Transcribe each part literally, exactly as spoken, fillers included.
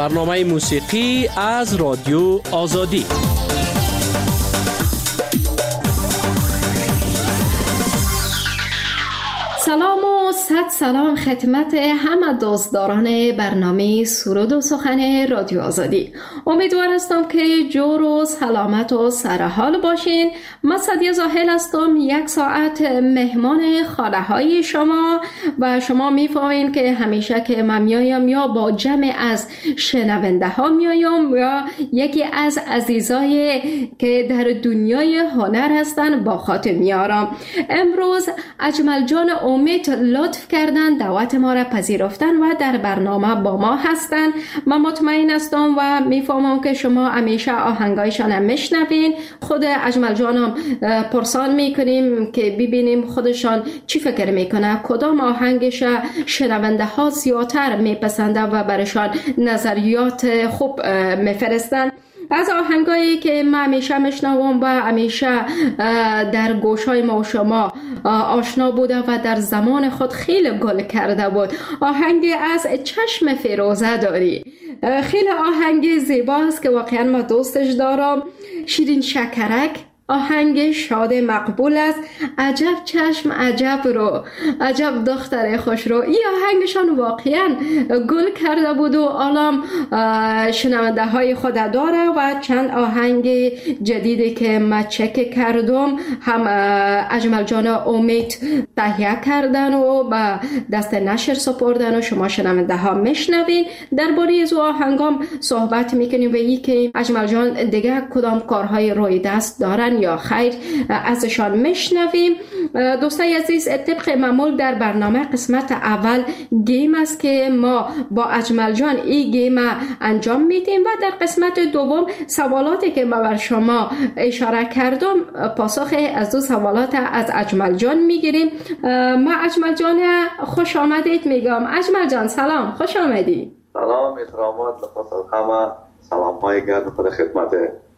برنامه موسیقی از رادیو آزادی. سلام و صد سلام خدمت همه دوستداران برنامه سرود و سخن رادیو آزادی. امیدوار هستم که جور و سلامت و سرحال باشین. من سعدیه زاهل هستم، یک ساعت مهمان خانه های شما و شما میفهمین که همیشه که من میایم یا با جمع از شنونده ها میایم یا یکی از عزیزای که در دنیای هنر هستن با خاطر میارم. امروز اجمل جان امید لطف کردن دعوت ما را پذیرفتن و در برنامه با ما هستن. من مطمئن هستم و میفهمم که شما همیشه آهنگایشان هم میشنوین. خود اجمل جانم پرسان میکنیم که ببینیم خودشان چی فکر میکنه، کدام آهنگش شنونده ها زیادتر میپسنده و برشان نظریات خوب میفرستن. از آهنگایی که ما همیشه میشنوم و همیشه در گوشای ما و شما آشنا بوده و در زمان خود خیلی گل کرده بود، آهنگ از چشم فیروزه داری. خیلی آهنگ زیباست که واقعا ما دوستش دارم. شیرین شکرک آهنگ شاد مقبول است. عجب چشم عجب رو، عجب دختر خوش رو. این آهنگشان واقعا گل کرده بود و الان شنونده های خود داره و چند آهنگ جدیدی که من چک کردم هم اجمل جان امید تهیه کردن و به دست نشر سپردن و شما شنونده ها میشنوین. درباره از آهنگام صحبت میکنیم و این که اجمل جان دیگه کدام کارهای روی دست دارن یا خیر ازشان میشنویم. دوستای عزیز، طبق معمول در برنامه قسمت اول گیم است که ما با اجمل جان این گیم انجام میدیم و در قسمت دوم سوالاتی که ما بر شما اشاره کردم پاسخ از دو سوالات از اجمل جان میگیریم. ما اجمل جان خوش آمدید میگم. اجمل جان سلام، خوش آمدی. سلام، احترامات لخص الخمه، سلام های گرد خود خدمت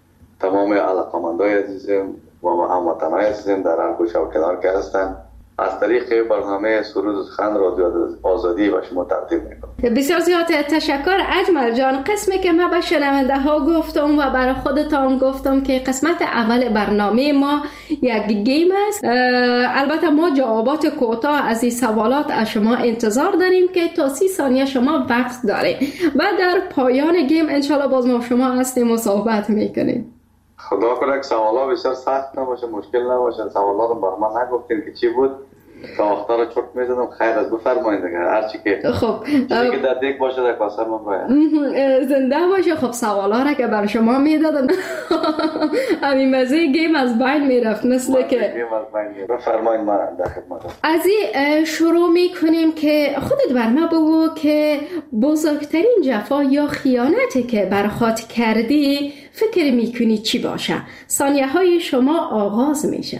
تمام علاقمندای عزیزم و هموطنای عزیزم در هر گوشه و کنار که هستن. از طریق برنامه سرود و سخن رادیو آزادی و شما تقدیم میکنم. بسیار زیاد تشکر اجمل جان. قسمی که ما به شنونده ها گفتم و برای خودتان گفتم که قسمت اول برنامه ما یک گیم است. البته ما جوابات کوتاه از این سوالات از شما انتظار داریم که تا سی ثانیه شما وقت دارید و در پایان گیم انشالله باز ما شما هستیم و صحبت میکنیم. خدا کنه که سوالا بسیار سخت نباشه، مشکل نباشه. سوالا رو بر من نگفتین که چی بود تا وقتا رو چرت میزدم. خیر از بفرمایید دیگه، هر چی که خب چیزی که در دیگ باشه در کاسه من باید زنده باشه. خب سوالا را که بر شما میدادم همین مزه گیم از بین میرفت مثل که گیم از بین میرفت. بفرمایید من در خدمتم. از این شروع میکنیم که خودت بر ما بگو که بزرگترین جفا یا خیانتی که بر خود کردی فکر میکنی چی باشه؟ ثانیه های شما آغاز میشه.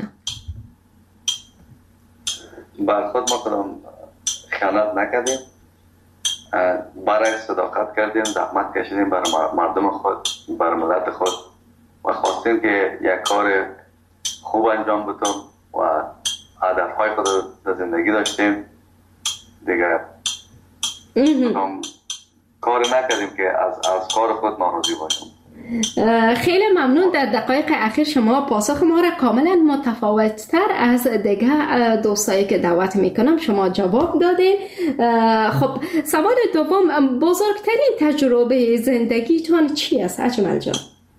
بر خود ما کدام خیانت نکردیم، برای صداقت کردیم، زحمت کشیدیم برای مردم خود، برای ملت خود و خواستیم که یک کار خوب انجام بدیم و هدفهای خود در زندگی داشتیم دیگه. کدام کار نکردیم که از, از کار خود ناراضی باشیم. خیلی ممنون. در دقایق اخیر شما پاسخ ما را کاملا متفاوت تر از دیگه دوستایی که دعوت میکنم شما جواب دادین. خب سوال دوم، بزرگترین تجربه زندگیتون چی است اجمل جان؟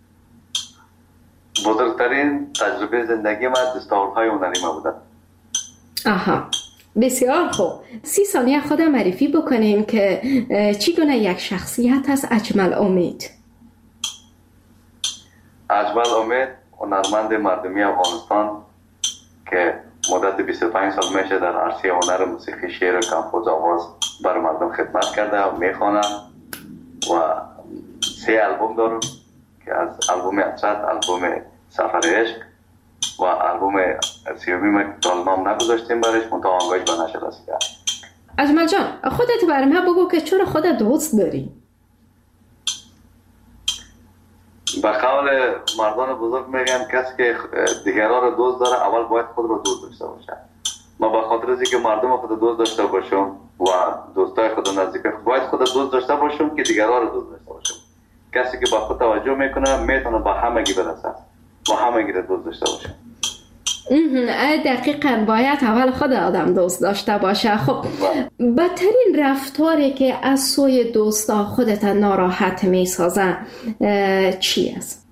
بزرگترین تجربه زندگی من دستاوردهای هنری ما بوده. آها، بسیار خوب. سی ثانیه خودم معرفی بکنیم که چگونه یک شخصیت است اجمل امید؟ اجمل امید هنرمند مردمی افغانستان که مدت بیست و پنج سال میشه در عرصه هنر موسیقی، شعر و کمپوز آواز برای مردم خدمت کرده و میخوانه و سه البوم دارم که از البوم اصد، البوم سفر عشق و البوم سیومی که نام نگذاشتیم برش منطقه آنگاهش به نشر رسیده. اجمل جان خودت برای من بگو که چرا خودت دوست داری؟ به قول مردان بزرگ میگن کسی که دیگران رو دوست داره اول باید خود رو دوست داشته باشه. ما به خاطر از اینکه مردم خود دوست داشته باشم و دوستای خود نزدیک باید خود دوست داشته باشم که دیگران رو دوست داشته باشم. کسی که با خود توجه میکنه میتونه با همگی برسه، با همگی رو دوست داشته باشه. دقیقاً باید اول خود آدم دوست داشته باشه. خب بدترین رفتاری که از سوی دوستا خودت ناراحت میسازه چی است؟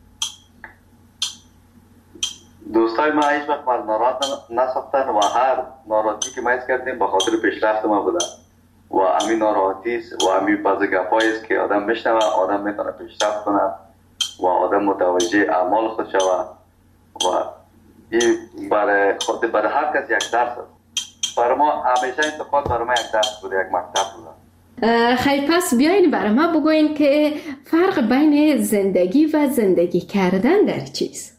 دوستای ما هیچ وقت من ناراحت نساختن و هر ناراحتی که ما حس کردیم به خاطر پیشرفت ما بوده و همین ناراحتی و همین بعضی گپایی است که آدم میشنوه آدم میتونه پیشرفت کنه و آدم متوجه اعمال خود شود و این برای خود برای هر کس یک درس است. برای ما همیشه انتقاد برای ما یک درس بوده، یک مکتب بوده. خیلی پس بیاین برای ما بگوین که فرق بین زندگی و زندگی کردن در چیست؟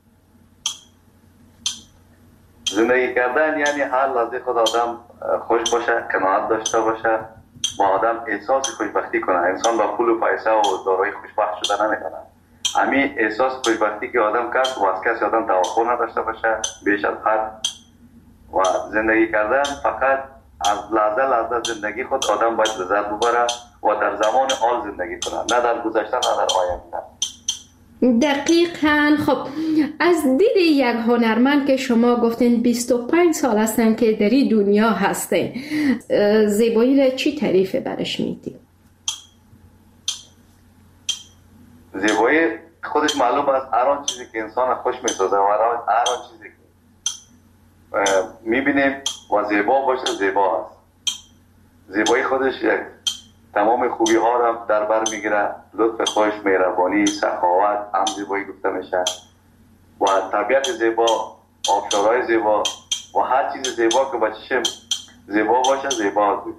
زندگی کردن یعنی هر لحظه خود آدم خوش باشه، قناعت داشته باشه و آدم احساس خوشبختی کنه. انسان با پول و پیسه و دارایی خوشبخت شده نمیکنه. همین احساس خوشبختی که آدم کرد و از کسی آدم توقع نداشته باشه بیش از حد و زندگی کردن فقط از لحظه لحظه زندگی خود آدم باید لذت ببره و در زمان حال زندگی کنه، نه در گذشته نه در آینده. دقیقاً. خب از دید یک هنرمند که شما گفتین بیست و پنج سال هستن که در این دنیا هستین، زیبایی را چی تعریف برش میدید؟ زیبایی خودش معلوم است هر آن چیزی که انسان خوش میسازه و هر آن چیزی که میبینیم و زیبا باشه زیبا است. زیبایی خودش یک تمام خوبی ها را در بر میگیره، لطف خوش، مهربانی، سخاوت هم زیبایی گفته میشه و طبیعت زیبا، آبشارهای زیبا و هر چیز زیبا که با چشم زیبا باشه زیبا بوده.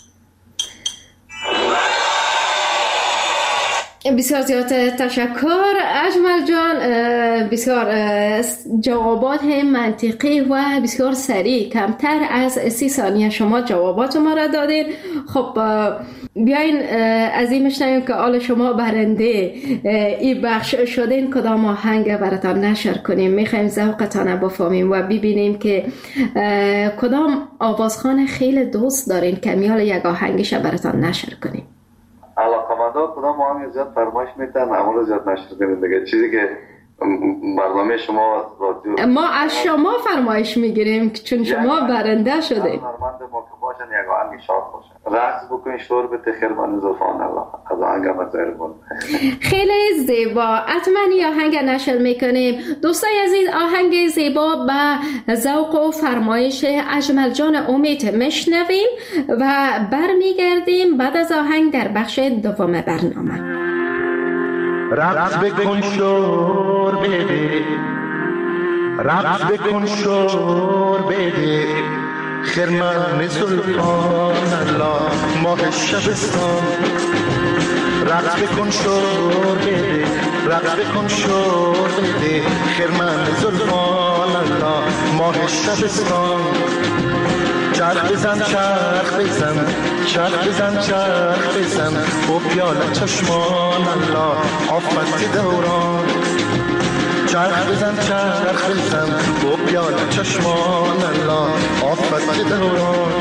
بسیار زیاد تشکر اجمل جان، بسیار جوابات منطقی و بسیار سریع، کمتر از سی ثانیه شما جوابات ما را دادین. خب بیاین از این میشنویم که آل شما برنده این بخش شدین کدام آهنگ براتان نشر کنیم. میخوایم ذوقتان بفهمیم و ببینیم که کدام آوازخوان خیلی دوست دارین که میال یک آهنگش براتان نشر کنیم. علاقمندان کدام آهنگ زیاد فرمایش میتن اما زیاد نشر کنیم دیگه، چیزی که برنامه شما رادیو ما از شما فرمایش میگیریم چون شما برنده شده. هنرمند ما که باشن یک آهنگ شاد باشن، رقص بکنین، شور بده خیر من زلفان الله از آهنگ مزایرمون. خیلی زیبا، حتما این آهنگ نشر میکنیم. دوستای عزیز، آهنگ زیبا به ذوق و فرمایش اجمل جان امید میشنویم و برمیگردیم بعد از آهنگ در بخش دوم برنامه. رقص بکن شور بده، رقص بکن شور بده، خرمن زلفان الله ماه شبستان. رقص بکن شور بده، رقص بکن شور بده، خرمن زلفان الله ماه شبستان. چرخ بزن چرخ بزن چرخ بزن چرخ بزن و پیاله چشمان الله آفت دوران. چرخ بزن چرخ بزن و پیاله چشمان الله آفت دوران.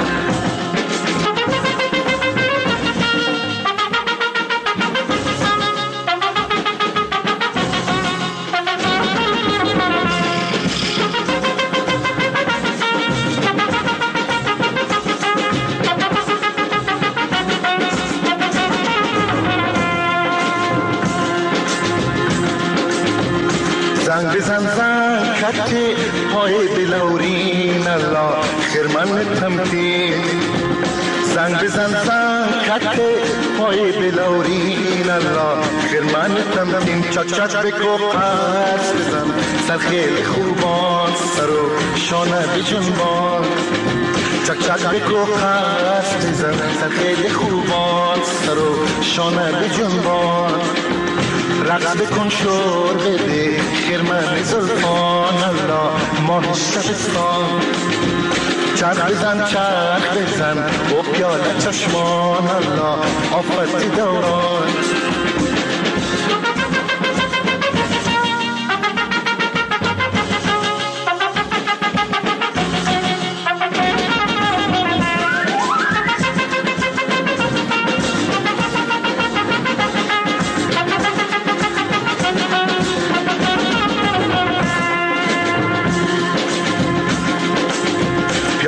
زنگ بزن زنگ کتی پای بلورین الله خرمن تمکین. زنگ بزن زنگ کتی پای بلورین الله خرمن تمکین. چک چک بکو قرص بزن سر خیلی خوبان سر و شانه بجنبان. چک چک بکو قرص بزن سر خیلی خوبان سر و شانه بجنبان. رقص بکن شور بده خرمن زلفان الله ماه شبستان. چرخ بزن چرخ بزن و پیاله چشمان الله آفت دوران.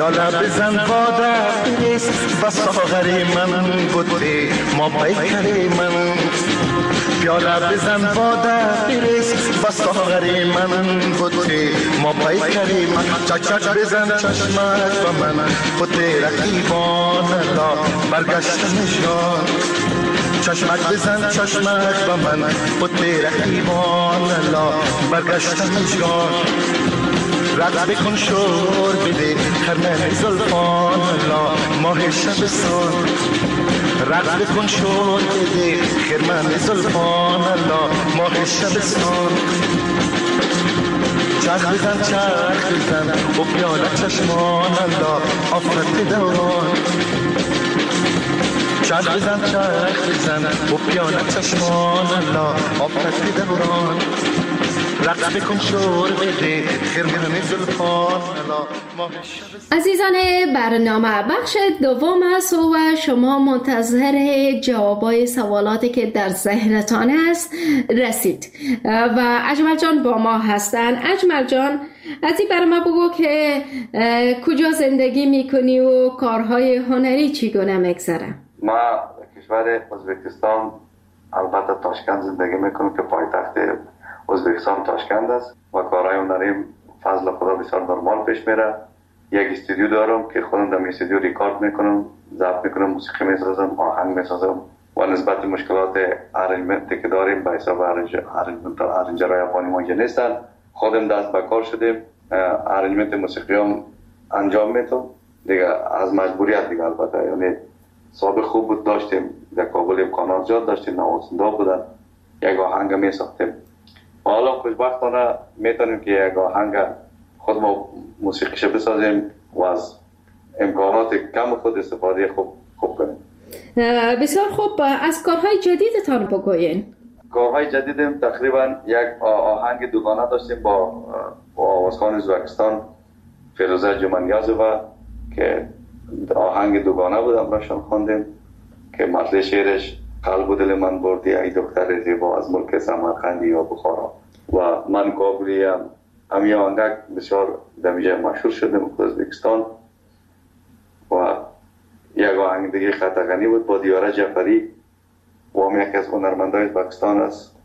پیاله بزن باده بریز و ساغری من بوده ما بیکری من پیاله بزن باده بریز و ساغری من بوده ما بیکری من چک چک بزن چشمک و من بوده رقیبان لا برگشتن جان چشمک بزن چشمک و من بوده رقیبان لا برگشتن جان رقص بکن شور بده خرمن زلفان لا ماه شبستان رقص بکن شور بده خرمن زلفان لا ماه شبستان چرخ بزن چرخ بزن و پیاله چشمان لا آفت دوران چرخ بزن چرخ بزن و پیاله چشمان لا آفت دوران رقص بکن شور بده خرمن زلفان عزیزان برنامه بخش دوم است و شما منتظر جوابای سوالاتی که در ذهنتان است رسید و اجمل جان با ما هستن. اجمل جان از این برای ما بگو که کجا زندگی میکنی و کارهای هنری چگونه میگذره؟ ما کشور ازبکستان البته تاشکند زندگی میکنم که پایتخت ازبکستان تاشکند است و کارهای هنری فضل خدا بسیار نرمال پیش میره. یک استودیو دارم که خودم در استودیو ریکارد میکنم، ضبط میکنم، موسیقی میسازم، آهنگ میسازم و نسبت مشکلات ارنجمنتی که داریم به حساب ارنجمنت ارنجرهای افغانی ما نیستن، خودم دست به کار شدیم، ارنجمنت موسیقی هم انجام میدم دیگه از مجبوریت دیگه. البته یعنی سابق خوب بود، داشتیم در کابل امکانات زیاد داشتیم، نوازنده بودن، یک آهنگ میساختیم. حالا خوشبختانه میتونیم که یک آهنگ خود ما موسیقیش بسازیم و از امکانات کم خود استفاده خوب خوب کنیم. بسیار خوب. از کارهای جدیدتان بگوین. کارهای جدیدم تقریبا یک آهنگ دوگانه داشتیم با آوازخوان ازبکستان فیروزه جمانیازووا که آهنگ دوگانه بود، امراشان خواندیم که متن شعرش قلب و دل من بردی ای دختر زیبا از ملک سمرقند یا بخارا و من کابلی ام. همین آهنگ بسیار دمیجه مشهور شده در ازبکستان. و یک آهنگ دیگه خطغنی بود با دیاره جعفری و هم یکی از هنرمندای ازبکستان است.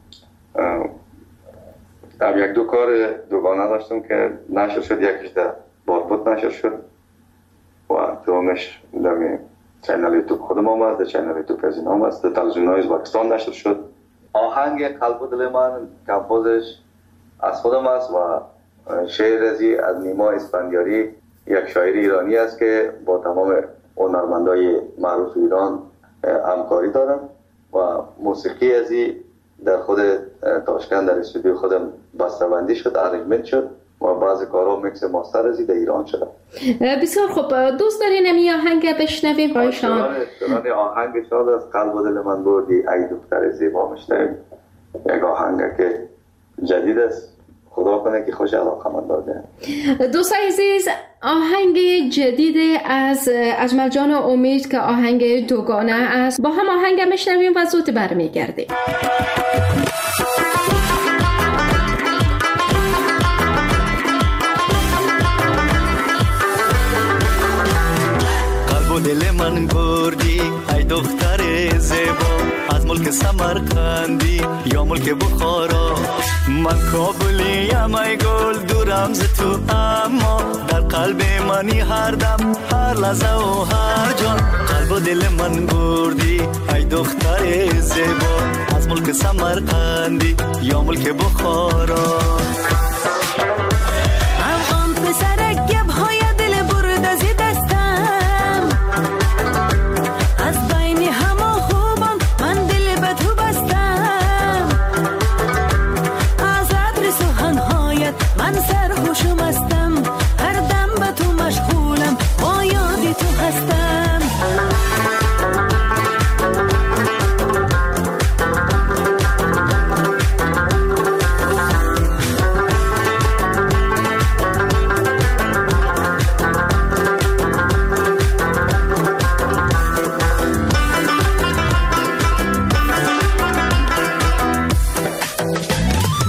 هم یک دو کار دوگانه داشتم که نشر شد، یکیش در بارپوت نشر شد و دومش در چینل یوتیوب خودم هم است، در چینل یوتیوب از این هم است، در تلویزیون‌های ازبکستان نشر شد. آهنگ قلب و دل من کمپوزش از خودم است و شعر ازی از نیما اسفندیاری، یک شاعر ایرانی است که با تمام هنرمندای معروف ایران همکاری دارم و موسیقی ازی در خود تاشکند در استودیو خودم بسته‌بندی شد، ارنجمنت شد و بعضی کارها میکس ماستر ازی در ایران شده. بسیار خوب. دوست دارین این آهنگ بشنویم بایشان؟ دلان آهنگ شاد از قلب و دل من بردی ای دختر زیبا میشنویم. یک آهنگ که جدید است، خدا کنه که خوش علاقه من داده. دوستان عزیز، آهنگ جدید از اجمل جان امید که آهنگ دوگانه است، با هم آهنگ میشنویم و زود برمیگردیم. قلب و دل من بردی ای دختر زیبا از ملک سمرقندی یا ملک بخارا. من کابلیم ای گل دورم ز تو، اما در قلب منی هر دم هر لحظه و هر جان. قلب و دل من بردی ای دختر زیبا از ملک سمرقندی یا ملک بخارا. افغان پسر گب‌های دل برد از دستم، از بین همه خوبان من دل به تو بستم. از عطر سخنهایت من سرخوش و مستم، هر دم به تو مشغولم، با یاد تو هستم.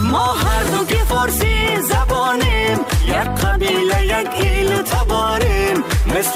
فارسی زبانیم، یک قبیله یک ایل تباریم.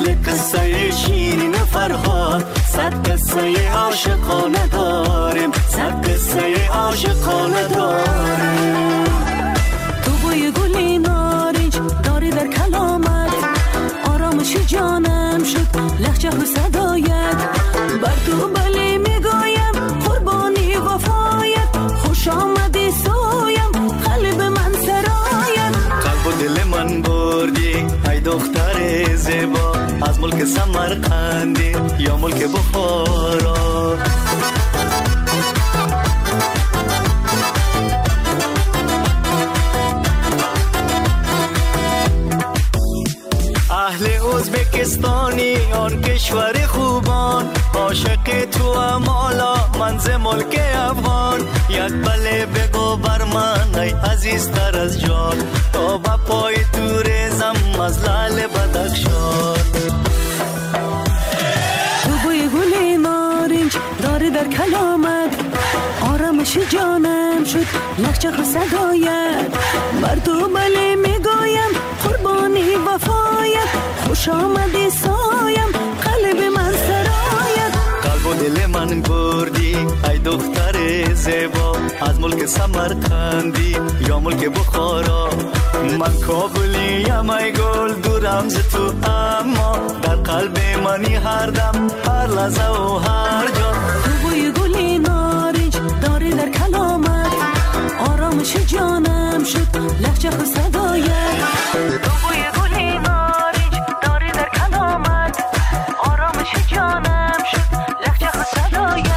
قصه شیرین فرهاد، صد قصه عاشقانه داریم، صد قصه عاشقانه داریم. تو بوی گلی نارنج داری در کلامت، آرامش جانم شد لحجه و صدایت. بر تو بله میگویم قربانی وفایت، خوش آمدی سویم قلب من سرایت. قلب و دل من بردی ای دختر زیبا، از ملک سمرقندی یا ملک بخارا. اهل ازبکستانی آن کشور خوبان، عاشق تو امالا منز ملک افغان. یک بله بگو بر من ای عزیزتر از جان، تا با پای تو ریزم از لعل بدخشان. تو بوی گلی نارنج داری در کلامت، آرامش جانم شد لحجه و صدایت. بر تو بله میگویم قربانی وفایت، خوش آمدی سایم قلب من سرایت. قلب و دل من بردی ای دختر زیبا، از ملک سمرقندی یا ملک بخارا. من کابلیم ای گل دورم ز تو، اما در قلب منی هر دم هر لحظه و هر جا. تو بوی گلی نارنج داری در کلامت، آرامش جانم شد لحجه و صدایت. تو بوی گلی نارنج داری در کلامت، آرامش جانم شد لحجه و صدایت.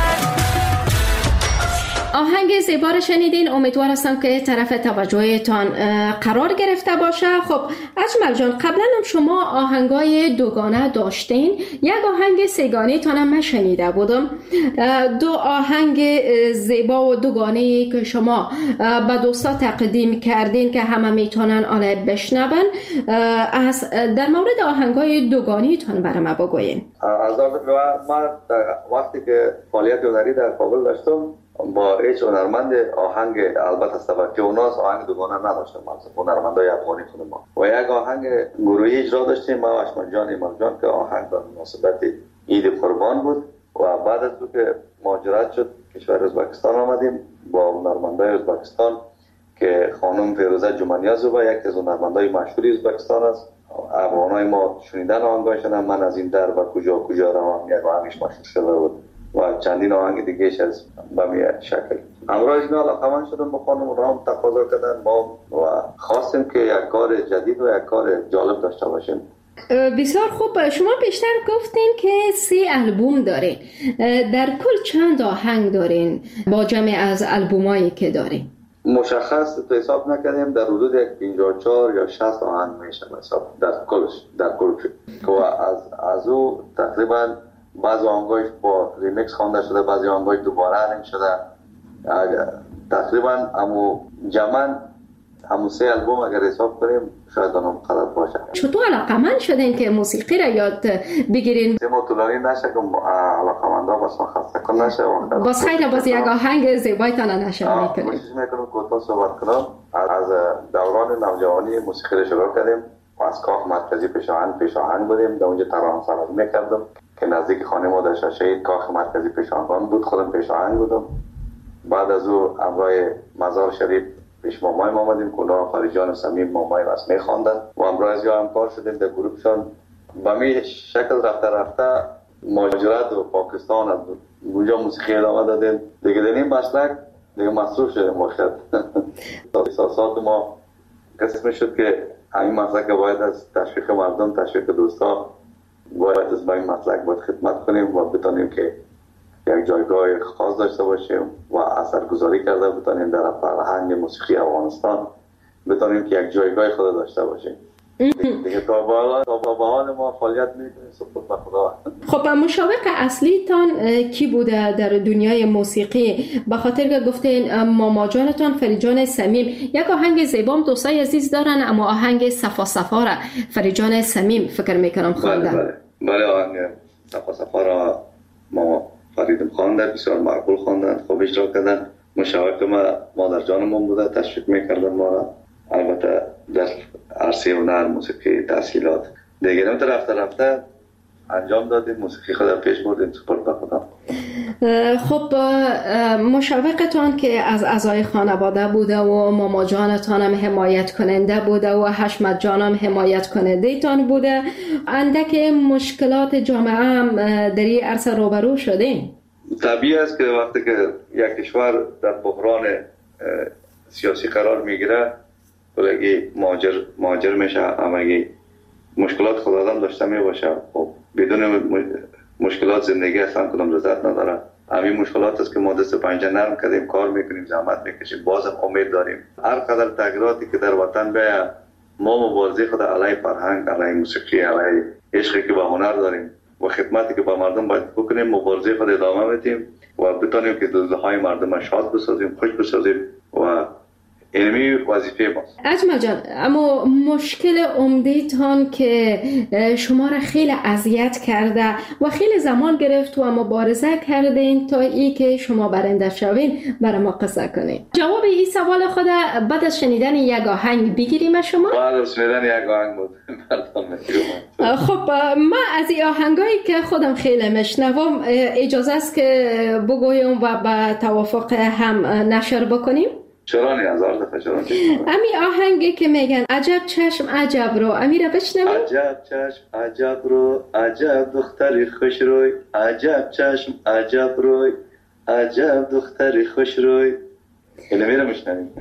آهنگ زیبا رو شنیدین. امیدوار هستم که طرف توجهتان قرار گرفته باشه. خب اجمل جان، قبلا هم شما آهنگای دوگانه داشتین، یک آهنگ سگانه تانم من شنیده بودم. دو آهنگ زیبا و دوگانه که شما به دوستا تقدیم کردین که همه میتونن آن بشنون، از در مورد آهنگای دوگانه تان برای ما بگوین. از من وقتی که فعالیت هنری در کابل داشتم با هیچ هنرمند آهنگ، البته سبکی اوناس آهنگ دوگانه نداشتم، مثلا هنرمندای افغانی خود ما و یک آهنگ گروهی اجرا داشتیم ما و اشمن جان ایمل جان که آهنگ به مناسبت عید قربان بود. و بعد از که مهاجرت شد کشور ازبکستان آمدیم با هنرمندای ازبکستان که خانم فیروزه جمانیازووا یک از هنرمندای مشهوری ازبکستان است. افغانای ما شنیدن آهنگاشون، من از این در و کجا کجا روان یک آهنگش مشهور شده بود و چندین آهنگ دیگهش از بمی شکل. همراه اینا علاقمند شدم با خانم رام تقاضا کردن ما و خواستیم که یک کار جدید و یک کار جالب داشته باشیم. بسیار خوب. شما بیشتر گفتین که سی البوم دارین، در کل چند آهنگ دارین با جمع از البومایی که دارین؟ مشخص تو حساب نکردیم، در حدود یک پنجاه و چهار یا شصت آهنگ میشه حساب در کلش در کل که از از او تقریبا بعضی آهنگاش با ریمیکس خوانده شده، بعضی آهنگاش دوباره رنگ شده. تقریبا همو جمعاً همو سه البوم اگر حساب کنیم شاید آنم قدر باشه. چطور علاقمند شدین که موسیقی را یاد بگیرین؟ ما طولانی نشه که علاقمندا بس ما خسته کن نشه. باز خیلی باز یک آهنگ زیبایتان نشان میکنیم. کوشش میکنم کوتاه صحبت کنم. از دوران نوجوانی موسیقی را شروع کردیم و از کاخ مرکزی پیشاهنگ پیشاهنگ بودیم، در اونجا ترانه سرایی میکردم که نزدیک خانه ما در شاشه‌ای کاخ مرکزی پیشاهنگ بود، خودم پیشاهنگ بودم. بعد از او همراه مزار شریف پیش مامای ما آمدیم، کلاه فریجان و سمیم مامای رسمی خواندن و همراه از یا همکار شدیم در گروهشان. به می شکل رفته رفته مهاجرت و پاکستان از اونجا موسیقی ادامه دادیم دیگه. در این مسلک دیگه مصروف شدیم باشد. احساسات ما قسم شد که همین مسلک باید از تشویق مردم، تشویق دوستا باید از این مسلک باید خدمت کنیم و بتانیم که یک جایگاه خاص داشته باشیم و اثرگذاری کرده بتانیم در فرهنگ موسیقی افغانستان، بتانیم که یک جایگاه خود داشته باشیم. دیگه تا بالا تا به حال ما فعالیت میکنیم سپرد به خدا. خب مشابه اصلی تان کی بوده در دنیای موسیقی؟ به خاطر که گفتین ماما جانتان فریجان سمیم، یک آهنگ زیبام دوستای عزیز دارن، اما آهنگ صفا صفا را فریجان سمیم فکر میکنم خواندن. بله بله بله آهنگ صفا صفا را ماما فریدم خواندن، بسیار معقول خواندن، خوب اجرا کردن. مشاوق ما مادر جانمون بوده، تشویق میکردن ما را. البته در عرصه هنر موسیقی تحصیلات دیگه نمیتونه رفته رفته انجام دادیم، موسیقی خود پیش بردیم سپرد به خدا. خب مشوقتان که از اعضای خانواده بوده و ماما جانتان هم حمایت کننده بوده و حشمت جان هم حمایت کننده تان بوده، اندک مشکلات جامعه هم در این عرصه روبرو شدین؟ طبیعی است که وقتی که یک کشور در بحران سیاسی قرار میگیره بلگی مهاجر مهاجر میشه، همگی مشکلات خود آدم داشته میباشه. خب بدون مشکلات زندگی اصلا کدام لذت نداره. همین مشکلات است که ما دست پنجه نرم کردیم، کار میکنیم، زحمت میکشیم، بازم امید داریم هر قدر تغییراتی که در وطن بیاید ما مبارزه خود علیه فرهنگ، علیه موسیقی، علیه عشقی که به هنر داریم و خدمتی که به مردم باید بکنیم مبارزه خود ادامه بدیم و بتونیم که دلهای مردم شاد بسازیم، خوش بسازیم و اینمی وظیفه ماست. اجمل جان، اما مشکل عمده‌تان که شما را خیلی اذیت کرده و خیلی زمان گرفت و مبارزه کردین تا ای که شما برنده شوین برای ما قصه کنین. جواب این سوال خود بعد از شنیدن یک آهنگ بگیریم شما؟ بعد از شنیدن یک آهنگ بود. خب ما از این آهنگایی که خودم خیلی میشنوم اجازه است که بگویم و به توافق هم نشر بکنیم؟ چرا نه؟ هزار دفعه چرا نه؟ امی آهنگی که میگن عجب چشم عجب رو، امی را بشنویم؟ عجب چشم عجب رو، عجب دختری خوش روی، عجب چشم عجب روی، عجب دختری خوش روی. اینو میرم میشنویم.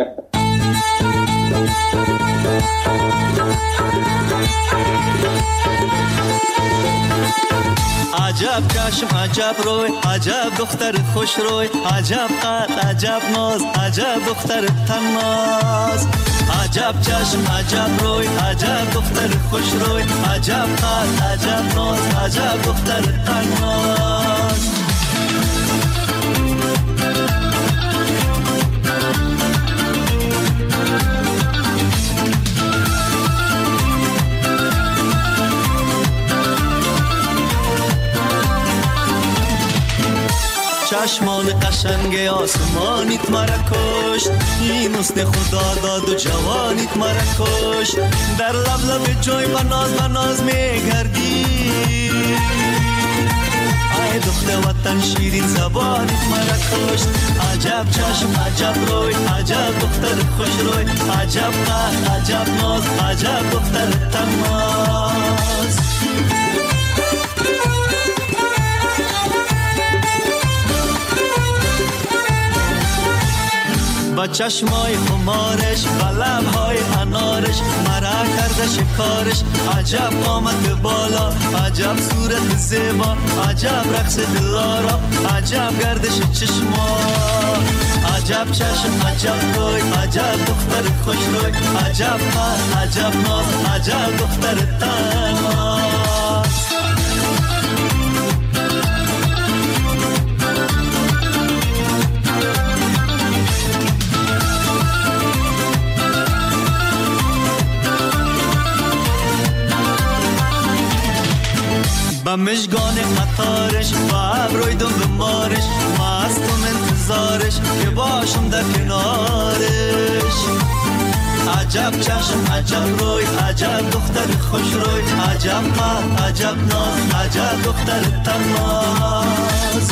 عجب چشم عجب روی، عجب دختر خوش روی، عجب قد عجب ناز، عجب دختر تناز. عجب چشم عجب روی، عجب دختر خوش روی، عجب قد عجب ناز، عجب دختر تناز. چشمان قشنگ آسمانیت مرا کشت، این حسن خدا داد و جوانیت مرا کشت. در لب لب جوی بناز بناز میگردی، ای دختر وطن شیرین زبانیت مرا کشت. عجب چشم عجب روی، عجب دختر خوش روی، عجب قد عجب ناز، عجب دختر تناز. با چشمای خمارش، با لبهای انارش، مرا کرده شکارش. عجب آمد بالا، عجب صورت زیبا، عجب رقص دلارا، عجب گردش چشما. عجب چشم عجب روی، عجب دختر خوش روی، عجب قد عجب ناز، عجب دختر تناز. با مشگان قطارش، با ابروی دم بمارش، مستم انتظارش که باشم در کنارش. عجب چشم عجب روی، عجب دختر خوش روی، عجب قد عجب ناز، عجب دختر تناز.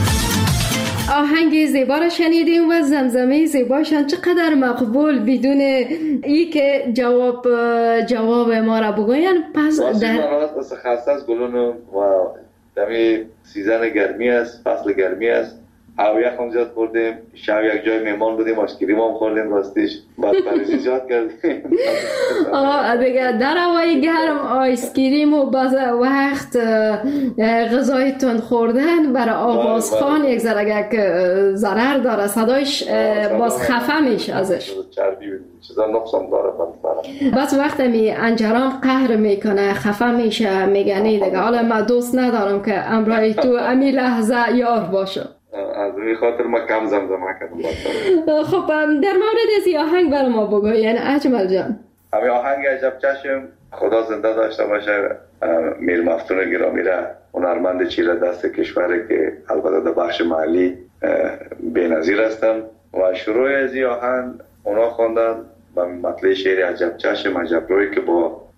آهنگ زیبا را شنیدیم و زمزمه زیباشان چقدر مقبول، بدون ای که جواب جواب ما را بگوین. پس در واسه خسته از گلون و دمی سیزن گرمی است، فصل گرمی است، هوا یخم زیاد خوردیم، شب یک جای مهمان بودیم، آشکریم هم خوردیم، راستیش بعد پریزی زیاد کردیم. آه دیگه در هوای گرم آیسکریم و بعض وقت غذای تند خوردن برای آوازخوان یک ذره ضرر داره، صدایش باز خفه میشه ازش، چربی چیزا نقصان داره. بس وقت می انجرام قهر میکنه، خفه میشه، میگنی دیگه حالا من دوست ندارم که امرای تو امی لحظه یار باشه. از این خاطر ما کم زمزمه کردم. خب در مورد از این آهنگ برای ما بگو، یعنی اجمل جان. همین آهنگ عجب چشم خدا زنده داشته باشه. میر مفتون گرامی را، هنرمند چیره دست کشوره که البته در بخش محلی بی‌نظیر هستن و شروع از این آهنگ اونا خواندن و مطلع شعر عجب چشم عجب روی که با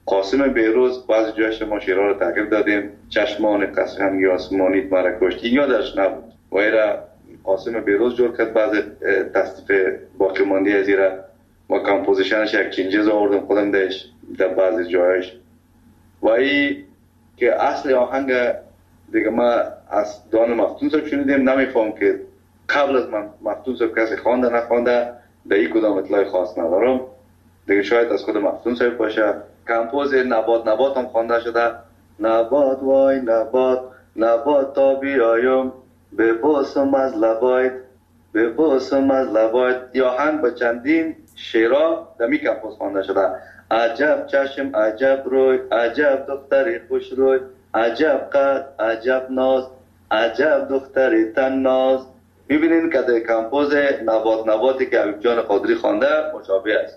قاسم بیروز بعضی جایش ما شیرها رو تغییر دادیم. چشمان قشنگی آسمانی مرا کشت، این یادش نبود و ایرا قاسم بیروز جور کرد. بعضی تصنیف باقی ماندی از ایرا و کمپوزیشنش یک چینجز آوردم خودم داشت در بعضی جایش. و ای که اصل آهنگ دیگه ما از دان مفتون صاحب شنیدیم، نمیفهم که قبل از من مفتون صاحب کسی خوانده نخوانده، در این کدام اطلاع خاص ندارم دیگه، شاید از خود مفتون صاحب باشه. کمپوز نبات نبات هم خوانده شده. نبات وای نبات نبات تا بیایم به بوسم از لبایت به بوسم از لبایت. یا آهنگ با چندین شعرها در می کمپوز خوانده شده. عجب چشم عجب روی عجب دختری خوش روی عجب قد عجب ناز عجب دختری تن ناز. ببینین که در کمپوز نبات نباتی که حبیب جان قادری خوانده مشابه است.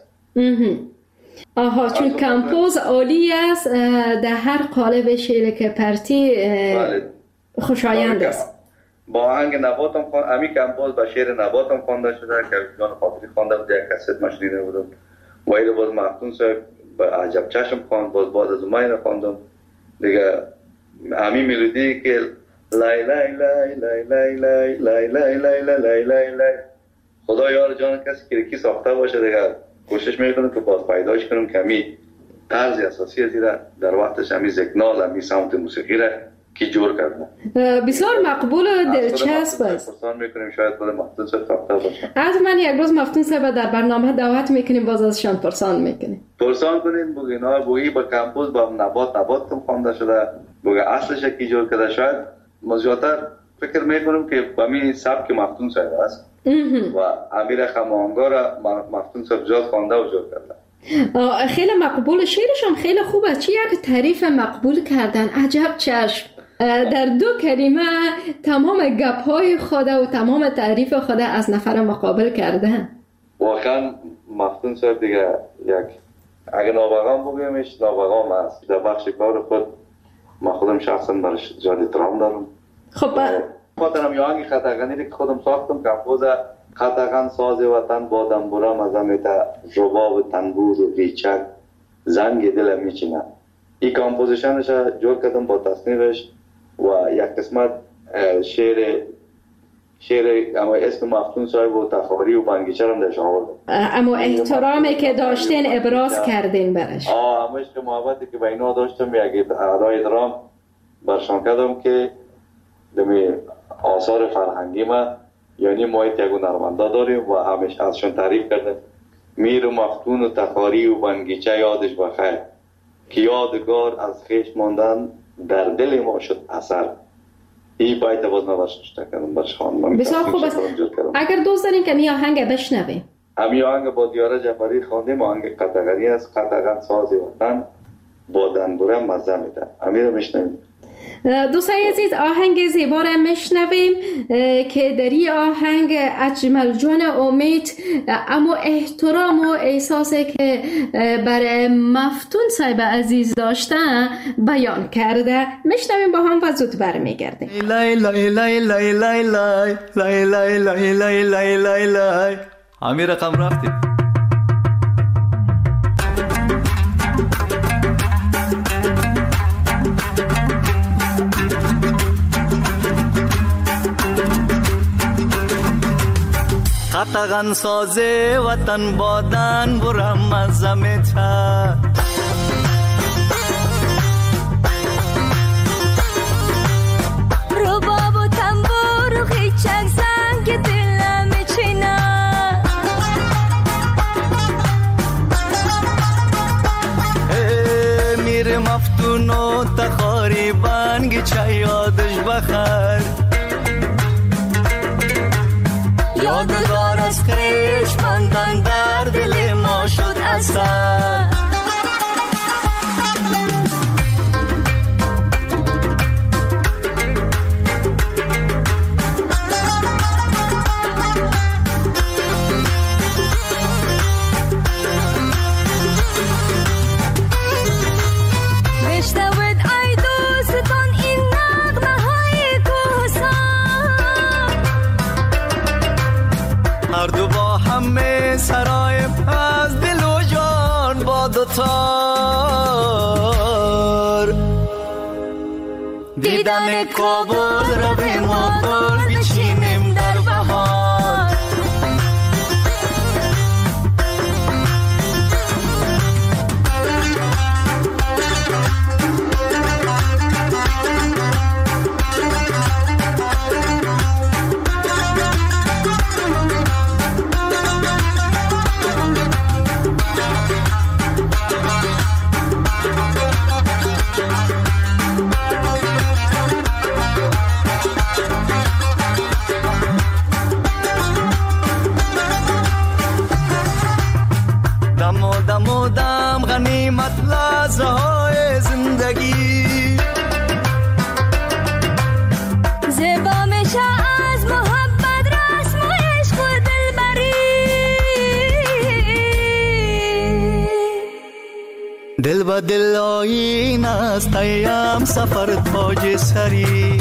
آها، چون کمپوز عالی است، در هر قالب شعر که پرتی خوشایند است. با آهنگ نبات هم خوانده، امی کمپوز با شعر نبات هم خوانده شده که حبیب جان قادری خوانده بود، یک کست ما شنیده بودم. و ایره باز مفتون صاحب با عجب چشم خواند، باز بعد از اون خواندم دیگه. امی ملودی که لای لای لای لای لای لای لای لای لای لای لای لای خدا یار جان کسی که کی ساخته باشه دیگه کوشش میکنم که باز پیداش کنم که امی طرز اساسی از ایره در وقتش امی زکنال امی ساوند موسیقی را کی جور کرده بسیار مقبول و دلچسب است. پرسان میکنیم شاید خود مفتون صاحب ساخته باشه. از من یک روز مفتون صاحب در برنامه دعوت میکنیم، باز ازشان پرسان میکنیم. پرسان کنین بگین ها بگی با کمپوز با نبات نبات کم خوانده شده، بگی اصلش کی جور کرده. شاید مزیاتر فکر میکنم که با می سبک مفتون صاحب است و امیر خمانگا را مفتون صاحب جاز خوانده و جور کرده. خیلی مقبول، شعرشان خیلی خوب است. چی یک تعریف مقبول کردن، عجب چشم. در دو کلمه تمام گپ‌های خود و تمام تعریف خود از نفر مقابل کرده. واقعا مفتون صاحب دیگه یک اگه نابغام بگیمش نابغام است. در بخش کار خود ما خودم شخصا برش زیاد احترام دارم. خب خاطرم یه آهنگ خطاغنی که خودم ساختم که کمپوز خطاغن ساز وطن با دنبورم از همیتا رباب تنبور و ریچک زنگ دلم میچینه. این کمپوزیشنش جور کردم با تصنیفش و یک قسمت شعر شعر اما اسم مفتون صاحب و تخاری و بنگیچه هم درش آوردم. اما احترامی که داشتین ابراز کردین برش. آه همش که محبتی که به اینا داشتم یک ادای درام برشان کردم که دمی آثار فرهنگی ما یعنی ما یک هنرمندا داریم و همش ازشون تعریف کردم. میر و مفتون و تخاری و بنگیچه یادش بخیر که یادگار از خیش ماندن در دل ما شد اثر. این باید باز نوشته کردم برش خواندم. بسیار خوب است. اگر دوست دارین که می آهنگ بشنویم. همی آهنگ با دیاره جعفری خواندیم، آهنگ قطغنی است. قطغن ساز وطن با دنبوره مزه میده. همی رو میشنویم. دوستان عزیز، آهنگ زیبا را میشنویم که در این آهنگ اجمل جان امید اما احترام و احساسی که برای مفتون صاحب عزیز داشتن بیان کرده. میشنویم با هم و زود برمیگردیم. لای لای لای لای لای لای لای لای لای لای لای لای لای همین رقم رفتیم. قطغن سازه وطن بادن برم از زمیتا رباب و تنبور و خیچک زنگ دلم چینا میر مفتون و تخاری بنگ چه یادش بخیر یادگار از خیش ماندن در دل ما شد اثر. بشنوید ای دوستان این نغمه های کوهستان، هر دو با همه سرایم از دل و جان با دوتا دیدن کابل رویم و گل بچینیم در بهار. غنیمت لحظه های زندگی زیبا میشه از محبت رسم و عشق و دلبری. دل با دل آیین است ایام سفر تاج سری.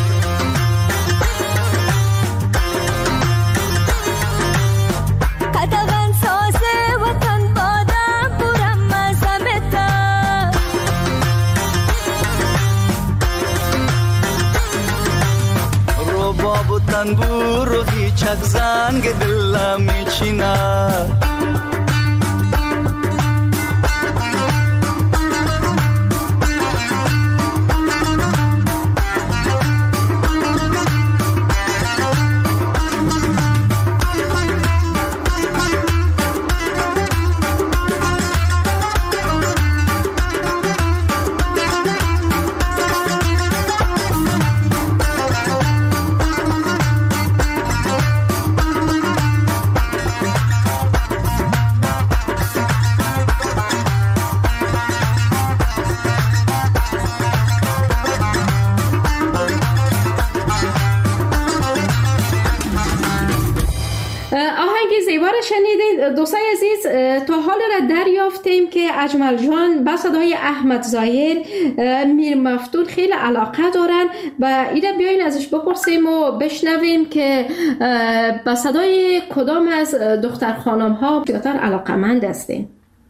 تنبور و هیچک زنگ دل میچینه. شنیدید دوستای عزیز، تا حال را دریافتیم که اجمل جان با صدای احمد ظاهر میر مفتون خیلی علاقه دارن و اینا بیاین ازش بپرسیم و بشنویم که با صدای کدام از دختر خانم ها بیشتر علاقه‌مند هستین.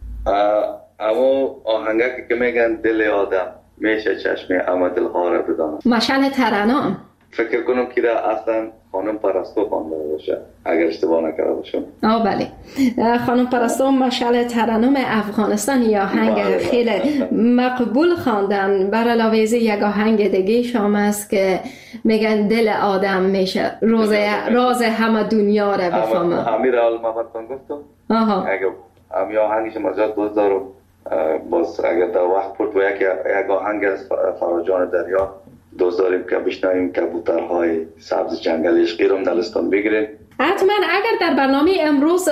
اما آهنگی که میگن دل آدم میشه چشم اما دل ها را بدانم. مشعل ترنم فکر کنم که در اصلا خانم پرستو خوانده باشه اگر اشتباه نکرده باشم. آه بله، خانم پرستو مشعل ترنم افغانستان یا آهنگ خیلی مقبول خواندن. بر علاوه از یک آهنگ دیگه شام است که میگن دل آدم میشه روز راز همه دنیا را بفهمه. امیر آل محمد گفتم. آها. اگه امی آهنگش مزاد دوست دارم باز اگر در وقت پرت و یک یک آهنگ از فراجان دریا دوست داریم که بشنویم کبوترهای سبز جنگل عشقی رو در لستان بگیریم. حتما اگر در برنامه امروز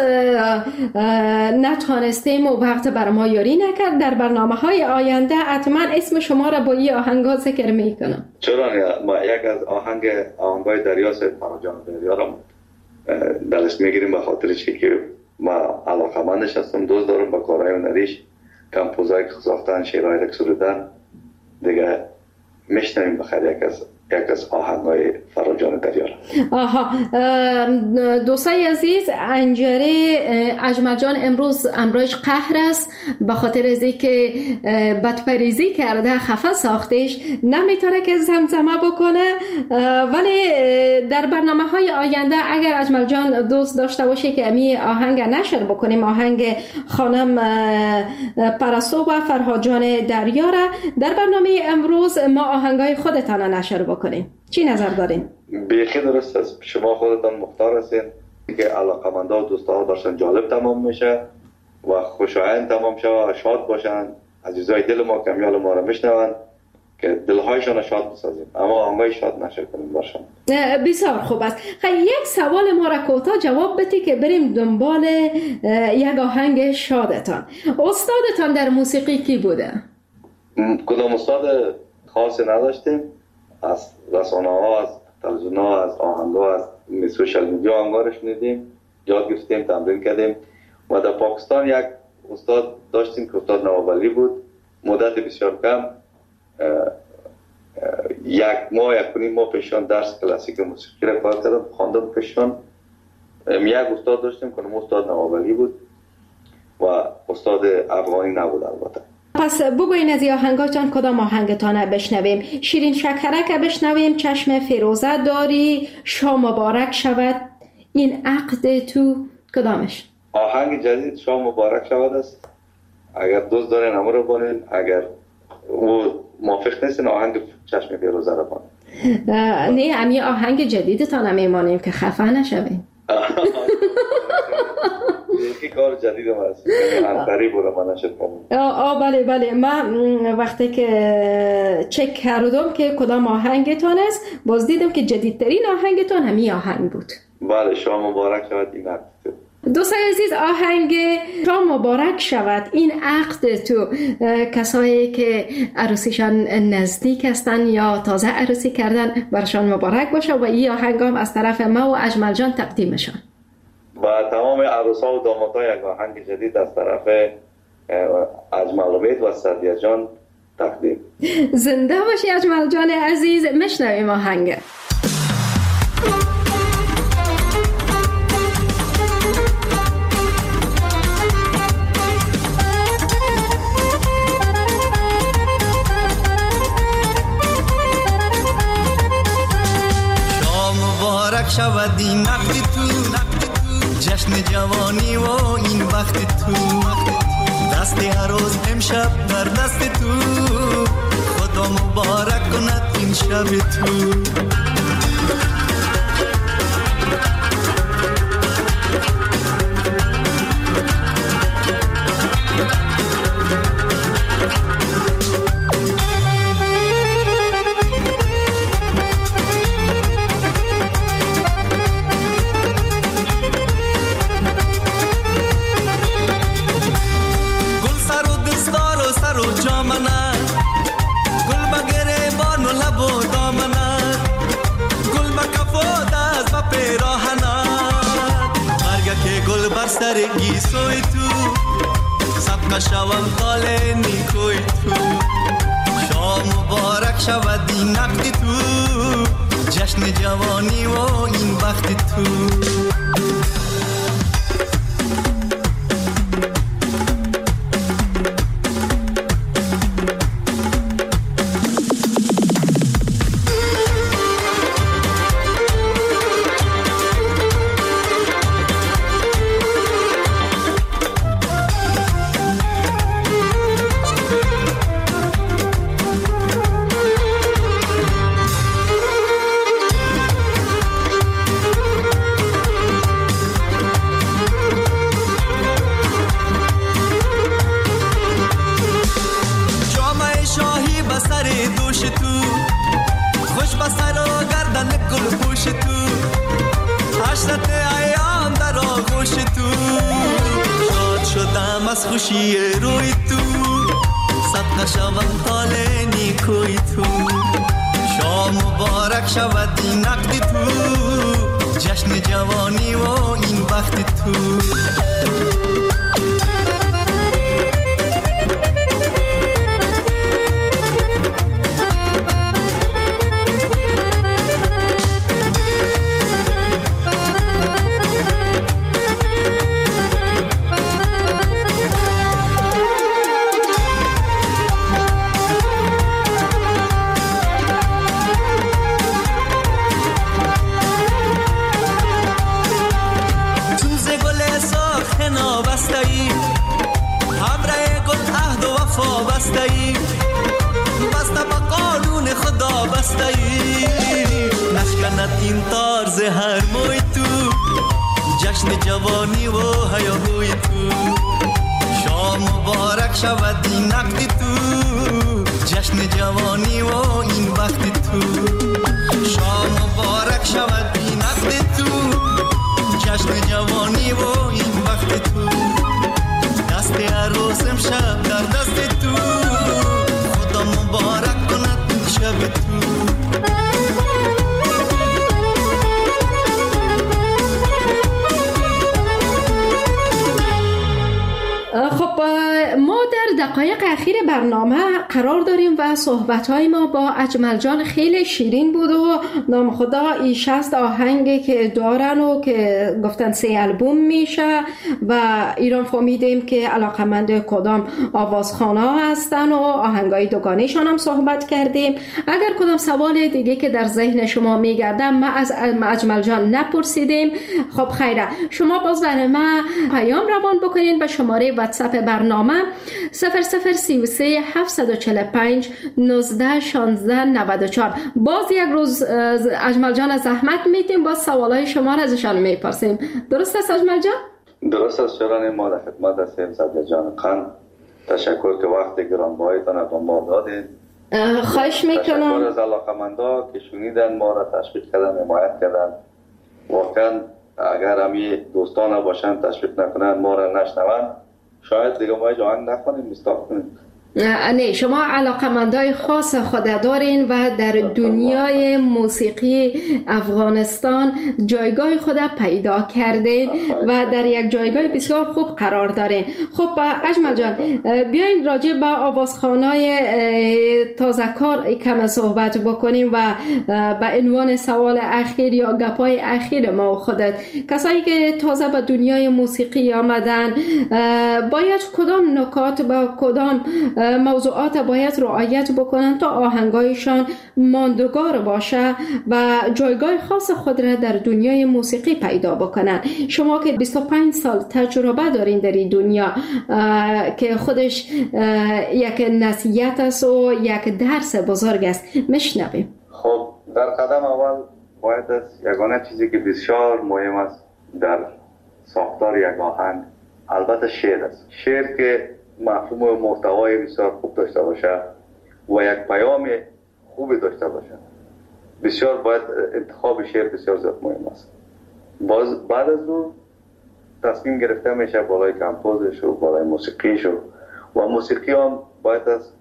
نتوانستیم و وقت بر ما یاری نکرد، در برنامه های آینده حتما اسم شما را با این آهنگ ها ذکر میکنم. چرا نه؟ ما یک از آهنگ آهنگای دریا سید فراجان دریا را در لست میگیریم به خاطرش که ما علاقه‌مندش هستم، دوست دارم با کارهای هنریش کمپوزایی که ساختن، شعرهای را سرودن دیگه میشنویم بخیر یک از یک از آهنگای فراجان دریا. آها، دوستای عزیز، انجره اجمل جان امروز امروز قهر است به خاطر از اینکه بدپریزی کرده، خفه ساختش، نمیتونه که زمزمه بکنه. ولی در برنامه های آینده اگر اجمل جان دوست داشته باشه که امی آهنگ نشر بکنیم، آهنگ خانم پرستو و فرهاد جان دریا را در برنامه امروز ما آهنگای خودتان نشر بکنیم، چی نظر دارین؟ بیخی درست است. شما خودتان مختار هستین که علاقه‌مندا و دوستا داشتن جالب تمام میشه و خوشایند تمام شه و شاد باشن. عزیزای دل ما کمیال ما رو میشنون که دلهایشان شاد بسازیم، اما آهنگای شاد نشه کنیم باشن. بسیار خوب است. خیلی یک سوال ما را کوتاه جواب بدید که بریم دنبال یک آهنگ شادتان. استادتان در موسیقی کی بوده؟ کدام استاد خاصی نداشتیم. از رسانه ها، از تلویزیون ها، از آهنگ ها، از سوشال میدیا آهنگا رو شنیدیم، یاد گرفتیم، تمرین کردیم. و در پاکستان یک استاد داشتیم که استاد نوابلی بود. مدت بسیار کم، یک ماه یک نیم ماه پیشان درس کلاسیک موسیقی را کار کردم، خواندم پیشان. یک استاد داشتیم که استاد نوابلی بود و استاد افغانی نبود البته. پس بگوین از این آهنگاتان کدام آهنگتان بشنویم؟ شیرین شکرک بشنویم، چشم فیروزه داری، شام مبارک شود، این عقد تو، کدامش؟ آهنگ جدید شام مبارک شود است. اگر دوست دارین همه رو بانین، اگر او موافق نیستین آهنگ چشم فیروزه رو بانین. نه همی آهنگ جدیدتان هم میمانیم که خفه نشویم. یکی کار جدید هم هست انتری بوده من نشد کنم. آه بله بله، من وقتی که چک کردم که کدام آهنگتان است باز دیدم که جدیدترین آهنگتان همی آهنگ بود. بله شام مبارک شود این عقد تو. دوستان عزیز، آهنگ شام مبارک شود این عقد تو، کسایی که عروسیشان نزدیک هستن یا تازه عروسی کردن برشان مبارک باشه و این آهنگ هم از طرف ما و اجمل جان تقدیمشان. با تمام عروسا و دامادها یک آهنگ جدید از طرف اجمل امید و سعدیه جان تقدیم. زنده باشی اجمل جان عزیز، مشنویم آهنگ. شود این عقد تو، جشن جوانی و این وقت تو، دست عروس امشب در دست تو، خدا مبارک کند این شب تو. سرگی سوی تو صدقه شوم خال نیکوی تو، شام مبارک شود این عقد تو، جشن جوانی و این وقت تو. از خوشی روی تو صدقه شوم طال نیکوی تو، شام مبارک شود این عقد تو، جشن جوانی و این وقت تو. این طرز هر موی تو، جشن جوانی و هیاهوی تو، شام مبارک شود این عقد تو، جشن جوانی و این وقت تو، شام مبارک شود این عقد تو، جشن جوانی و این وقت تو، دست عروس امشب در دست تو، خدا مبارک کند این شب تو. خب ما در در دقایق اخیر برنامه قرار داریم و صحبت‌های ما با اجمل جان خیلی شیرین بود و نام خدا این شصت آهنگی که دارن و که گفتن سه البوم میشه و ایران فهمیدیم که علاقمند کدام آوازخانه ها هستن و آهنگای دوگانه‌شان هم صحبت کردیم. اگر کدام سوال دیگه که در ذهن شما میگردم ما از اجمل جان نپرسیدیم، خب خیره، شما باز برای ما پیام روان بکنین به شماره واتساپ برنامه صفر صفر سی و سه هفتصد و چهل و پنج نوزده شانزده نود و چهار. باز یک روز اجمل جان زحمت میدیم، باز سوالای شما را ازشان میپرسیم. درست است اجمل جان؟ درست است شوران ما، در خدمت هستیم. صدر جان قند، تشکر که وقت گرانبهایتان به ما دادین. خواهش میکنم. تشکر از علاقمندا که شنیدن ما را، تشویق کردن، حمایت کردن. واقعا اگر همی دوستان باشن تشویق نکنن، ما را نشنون، شاید دیگه ما جوان نخونیم، مستاق کنیم. نه، شما علاقمندای خاص خود دارین و در دنیای موسیقی افغانستان جایگاه خود پیدا کردین و در یک جایگاه بسیار خوب قرار دارین. خب اجمل جان، بیاین راجع به آوازخوانای تازه کار کم صحبت بکنیم و به عنوان سوال اخیر یا گپای اخیر ما و خودت، کسایی که تازه به دنیای موسیقی آمدن باید کدام نکات با کدام موضوعات باید رعایت بکنن تا آهنگایشان ماندگار باشه و جایگاه خاص خود را در دنیای موسیقی پیدا بکنن؟ شما که بیست و پنج سال تجربه دارین در این دنیا که خودش یک نصیحت است و یک درس بزرگ است، میشنویم. خب در قدم اول باید از یگانه چیزی که بسیار مهم است در ساختار یک آهنگ البته شعر است. شعر که مفهوم و محتوای بسیار خوب داشته باشه و یک پیام خوبی داشته باشه، بسیار باید انتخاب شعر بسیار زیاد مهم است. باز بعد از اون تصمیم گرفته میشه بالای کمپوزش و بالای موسیقیش و موسیقی هم باید از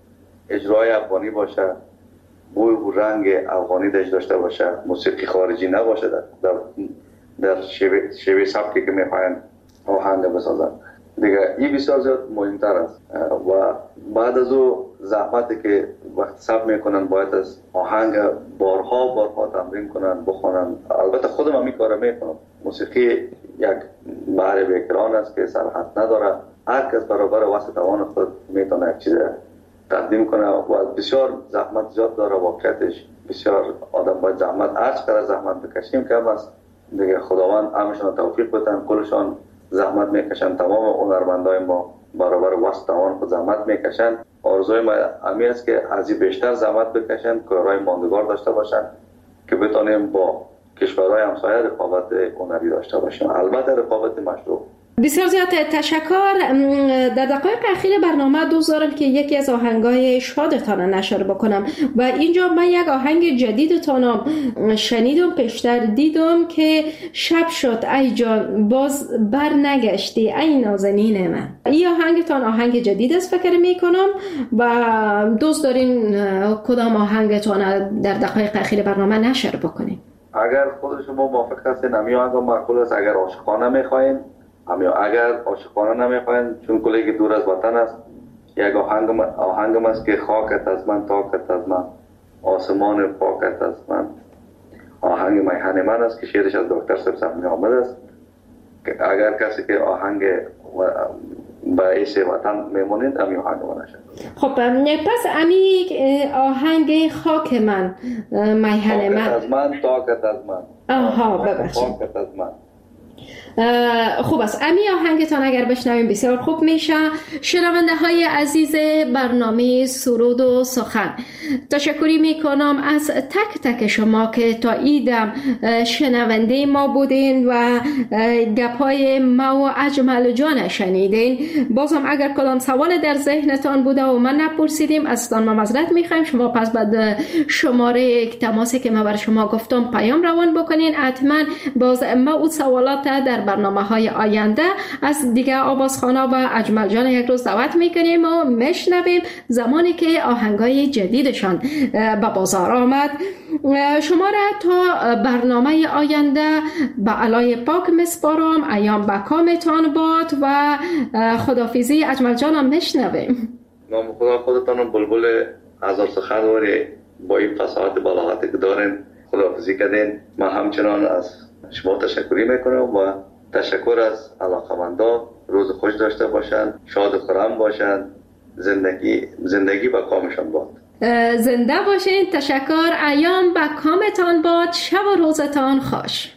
اجرای افغانی باشه، بوی و رنگ افغانی داشته باشه، موسیقی خارجی نباشه، در در, در شیوه, شیوه سبکی که میخواین آهنگ بسازن دیگه. این بسیار زیاد مهمتر است و بعد از او زحمتی که وقت سب میکنن باید از آهنگ بارها بارها تمرین کنن، بخونن. البته خودم هم این کار میکنم. موسیقی یک بحر بیکران است که سرحد نداره، هر کس برابر وسط توان خود میتونه یک چیز تقدیم کنه و بسیار زحمت زیاد داره. واقعیتش بسیار آدم باید زحمت، هر چقدر زحمت بکشیم کم است دیگه. خداوند همشون توفیق بدن، کلشان زحمت میکشن. تمام هنرمندای ما برابر وسط توان خود زحمت میکشن. آرزوی ما همین است که از این بیشتر زحمت بکشن، کارهای ماندگار داشته باشن که بتونیم با کشورهای همسایه رقابت هنری داشته باشیم، البته رقابت مشروع. بسیار زیاد تشکر. در دقایق اخیر برنامه دوست دارم که یکی از آهنگای شادتان نشر بکنم و اینجا من یک آهنگ جدیدتان شنیدم، پیشتر دیدم که شب شد ای جان باز بر نگشتی ای نازنین من. این آهنگتان آهنگ جدید است فکر میکنم و دوست دارین کدام آهنگتان در دقایق اخیر برنامه نشر بکنیم؟ اگر خود شما موافق هستین همین آهنگ معقول است. اگر عاشقانه میخواین همین، اگر عاشقانه نمیخواین چون کلی دور از وطن است، یک آهنگ آهنگم است که خاکت از من تاکت از من آسمان پاکت از من. آهنگ میهن من است که شعرش از دکتر صاحب سهمی آمد است. اگر کسی که آهنگ به ایش وطن میمونید همین آهنگ من نشد. خب پس امی آهنگ خاک من میهن من از من تاکت از من. آها ببخشید پاکت از من. خوب است. امی آهنگتان اگر بشنویم بسیار خوب میشه. شنونده های عزیز برنامه سرود و سخن، تشکری میکنم از تک تک شما که تا ایدم شنونده ما بودین و گپای ما و اجمل جان شنیدین. بازم اگر کدام سوال در ذهنتان بوده و من نپرسیدیم ازتان ما معذرت میخوایم. شما پس بعد شماره تماسی که ما بر شما گفتم پیام روان بکنین. حتما باز ما اون سوالات در برنامه های آینده از دیگه آوازخوانا و اجمل جان یک روز دعوت میکنیم و میشنویم زمانی که آهنگای جدیدشان به بازار آمد. شما را تا برنامه آینده به علای پاک میسپارم. ایام بکامتان باد و خدافیزی اجمل جانم میشنویم. نام خدا خودتان بلبل هزار سخنوری با این فصاحت بلاغتی که دارین خداحافظی کردین. من همچنان از شما تشکری میکنم و تشکر از علاقمندان. روز خوش داشته باشند، شاد و خرم باشند، زندگی زندگی با کامشان باد. زنده باشین. تشکر. ایام با کامتان باد. شب و روزتان خوش.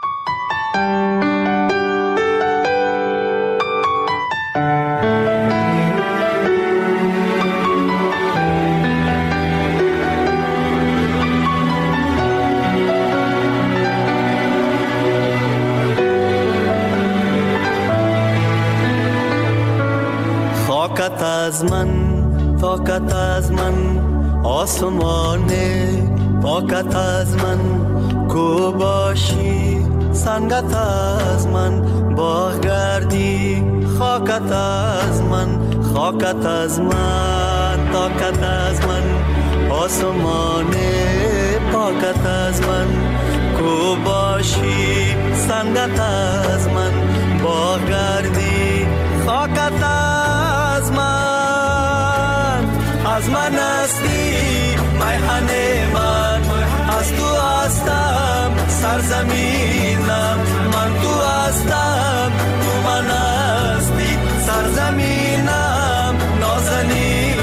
خاکت از من، طاقت از من، آسمان پاکت از من، کو باشی سنگت از من، باغ گردی خاکت از من، خاکت از من، طاقت از من، آسمان پاکت از من، کو باشی سنگت از من، باغ گردی خاکت از من. از من هستی میهن من، از تو هستم سرزمینم، من تو هستم تو من هستی سرزمینم، نازنینم.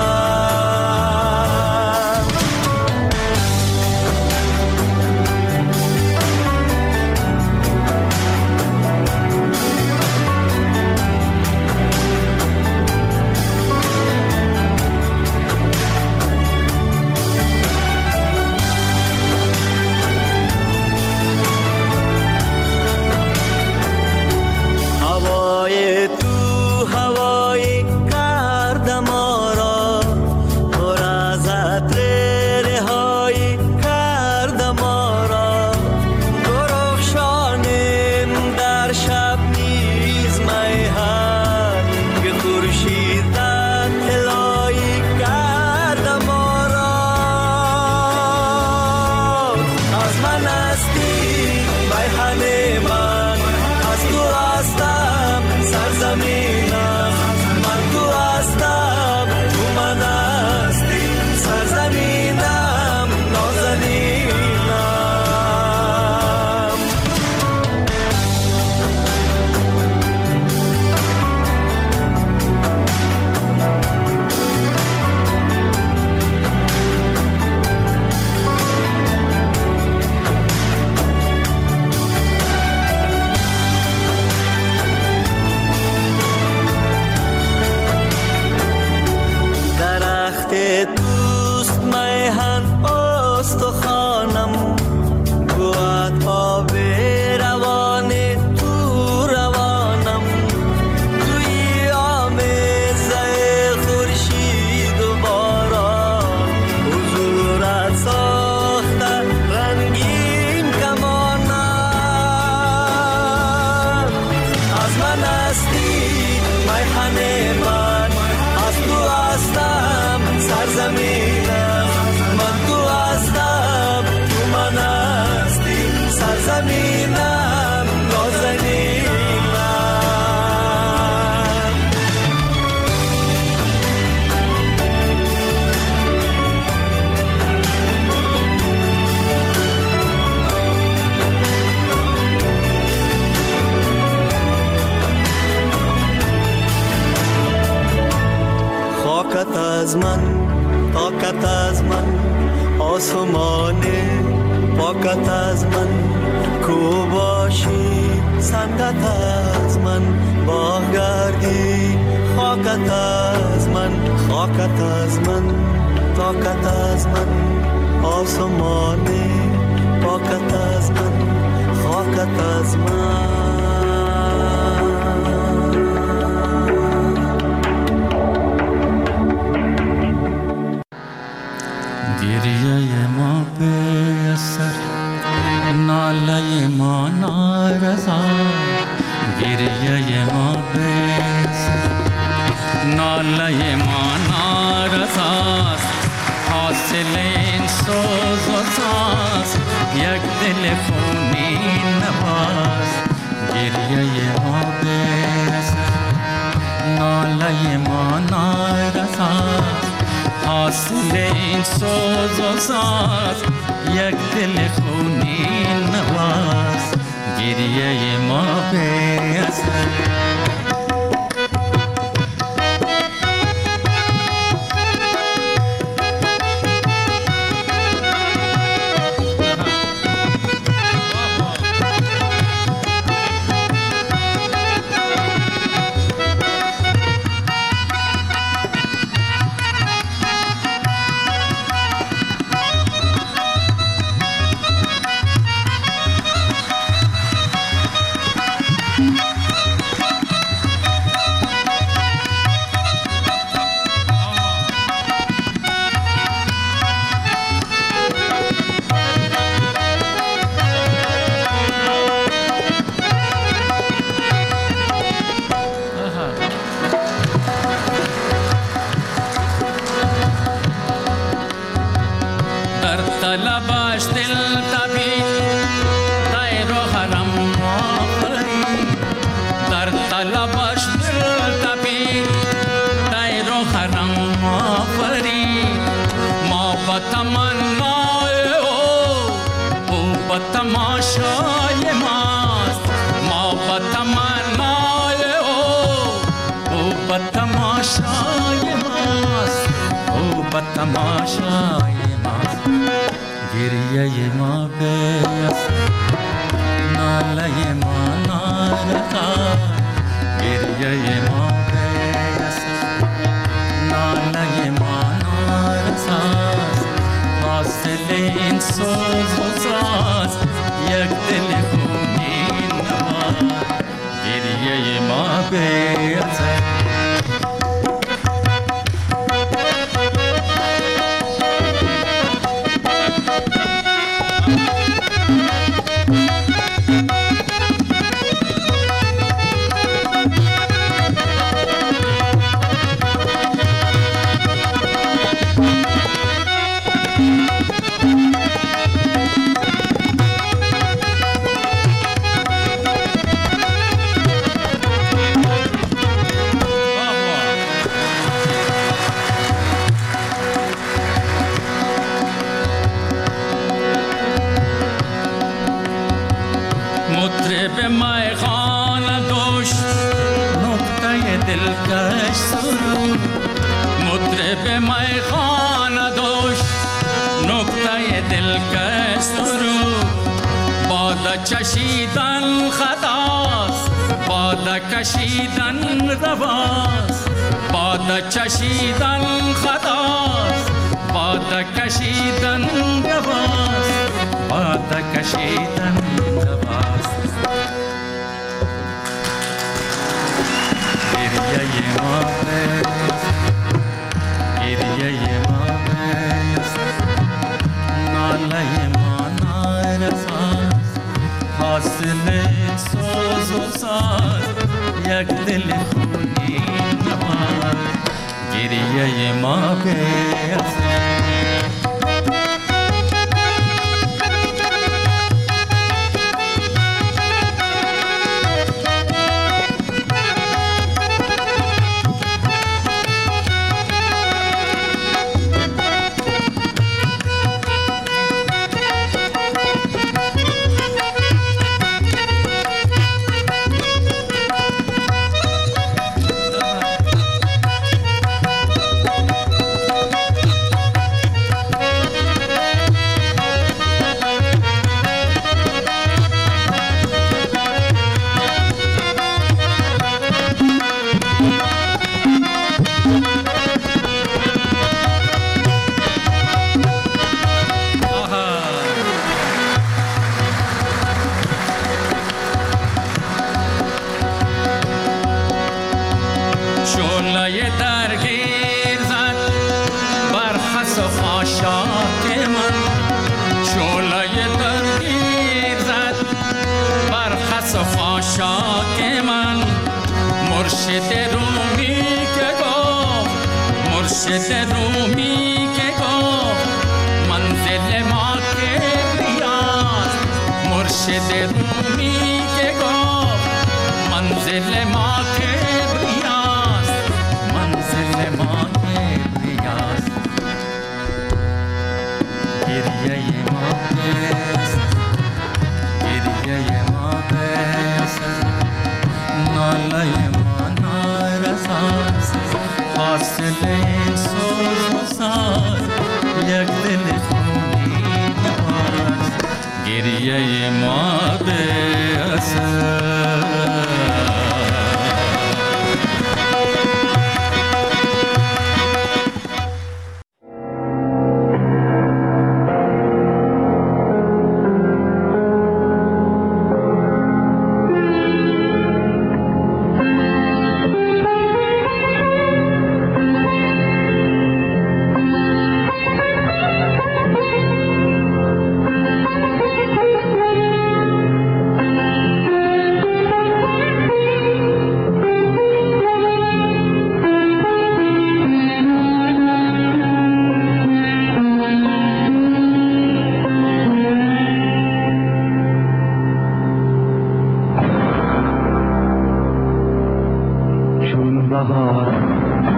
از من، طاقت از من، آسمان پاکت از من، کو باشی سنگت از من، باغ گردی خاکت از من، خاکت از من، طاقت از من، آسمان پاکت از من، خاکت از من. گریه ما به سر ناله ما نارضا ناله ما نارساست، حاصل این سوز و ساز یک دل خونین نواز. گریه ما برسد ناله ما نارساست، حاصل این سوز و ساز یک دل خونین نواز. گریه ما برسد تماشای ماست. گریه ما بیست ناله ما نارساست. گریه ما بیست ناله ما نارساست، حاصل این سوز و ساز یک دل خونین نواز. گریه ما بیست کشیدن خطاست، باد کشیدن رواست. باد کشیدن خطاست، باد کشیدن رواست. باد کشیدن رواست. گریه ما بیست گریه ما بیست ناله ما نارساست، حاصل سوز و ساز یک دل خونین نواز. گریه ما بیست خاشاک من مرشد رومی که گفت منزل ما کبریاست، منزل ما کبریاست. گریه ما بست، گریه ما بست، ناله ما نارساست، فاصله سوز و ساز یک دل خونی نواز. گریه ما بست.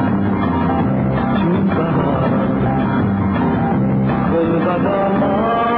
چون بهار گل بهار